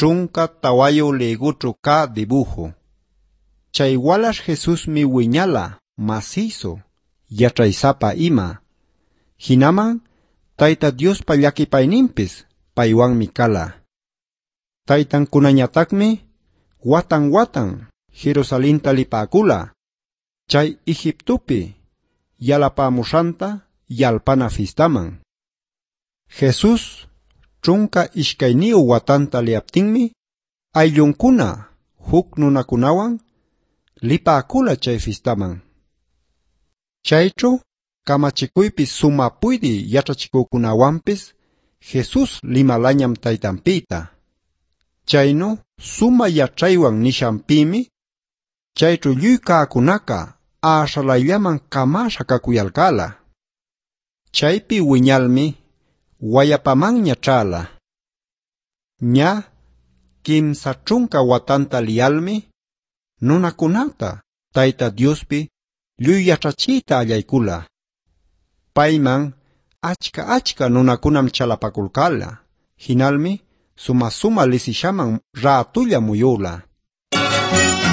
trunka tawayo leguchu ka dibujo. Chay walash Jesus mi wiñala macizo, yachaysapa ima. Hinaman, Tayta Dios pa llakipayninpis, paywan mikala. Taytan kunañatakmi, watan Jerusalinta lipakula. Chay Egiptupi, yalapamushanta yalpana fistaman. Jesus, trunka ishkayniu watanta liaptinmi, ayllunkuna, huk nunakunawan, lipakula chay fistaman. Chaychu, kamachikuypis sumapuydi yachachikukunawanpis, Jesus limalañam taytanpita. Chayno, suma yachaywan nishampimi, chaychu lluy kaakunaka ashalayllaman kamasha kakuyalkala. Chaypi wiñalmi, wayapamanña chala. Ña, kimsa trunka watanta liyalmi, nunakunata Tayta Diospi lluy yachachita allaykula. Payman achka nunakunam chalapakulkala, hinalmi suma lisishaman ratulla muyula.